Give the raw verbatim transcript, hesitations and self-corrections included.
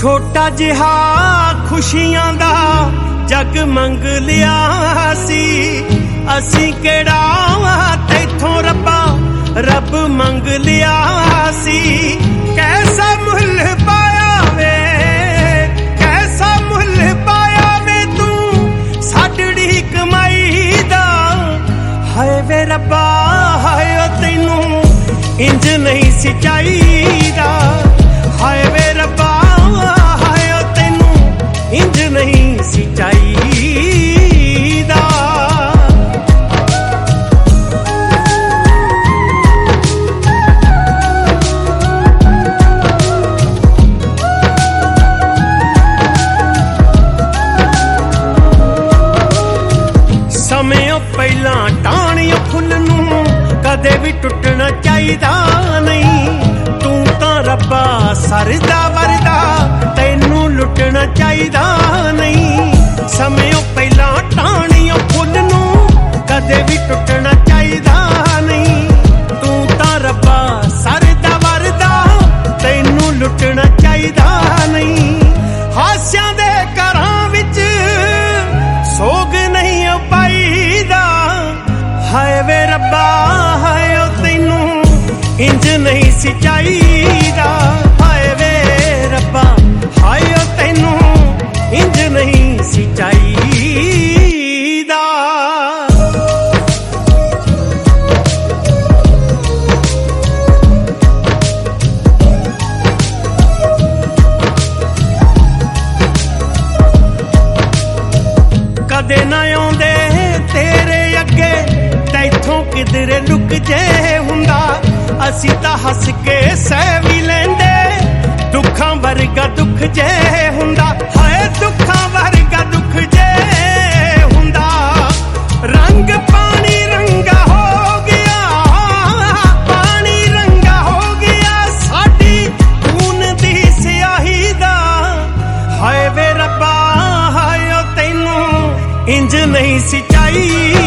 छोटा जिहा खुशियां दा जग मंग लिया सी, असी केड़ा तैथों रब्बा रब मंग लिया सी। कैसा मुल पाया वे, कैसा मुल पाया वे तू साडड़ी कमाई दा। हाय वे रब्बा हाय तैनू इंज नहीं सी चाहीदा। हाय वे रब्बा हाय तैनू इंज नहीं सी चाहीदा। ਸਮੇਂ ਪਹਿਲਾਂ ਟਾਹਣੀਆਂ ਫੁੱਲ ਨੂੰ ਕਦੇ ਵੀ ਟੁੱਟਣਾ ਚਾਹੀਦਾ ਨਹੀਂ। ਤੂੰ ਤਾਂ ਰੱਬਾ ਸਰਦਾ ਵਰਦਾ ਤੈਨੂੰ ਲੁੱਟਣਾ ਚਾਹੀਦਾ ਨਹੀਂ। ਸਮੇਂ ਪਹਿਲਾਂ ਟਾਹਣੀਆਂ ਫੁੱਲ ਨੂੰ ਕਦੇ ਵੀ ਟੁੱਟਣਾ ਚਾਹੀਦਾ ਨਹੀਂ। ਤੂੰ ਤਾਂ ਰੱਬਾ ਸਰਦਾ ਵਰਦਾ ਤੈਨੂੰ ਲੁੱਟਣਾ ਚਾਹੀਦਾ ਨਹੀਂ। ਹਾਸਿਆਂ ਦੇ ਘਰਾਂ ਵਿੱਚ ਸੋਗ ਨਹੀਂ ਪਾਈਦਾ। ਹਾਏ ਵੇ ਰੱਬਾ ਹਾਏ ਤੈਨੂੰ ਇੰਜ ਨਹੀਂ ਸੀ ਚਾਹੀਦਾ। ਹਾਏ ਵੇ ਰੱਬਾ ਹਾਏ ਤੈਨੂੰ ਇੰਜ ਨਹੀਂ ਸੀ ਚਾਹੀਦਾ। ਕਦੇ ਨਾ ਆਉਂਦੇ तेरे अगे तैथों किधरे लुक जे हुंदा। असी तां हस के सह भी लेंदे दुखां वर्गा दुख जे हुंदा। हाय दुखां वर्गा दुख जे हुंदा। रंग पानी रंगा हो गया, पानी रंगा हो गया साडी खून दी सियाही दा। हाय वे रब्बा हाय तैनू इंज नहीं सी चाही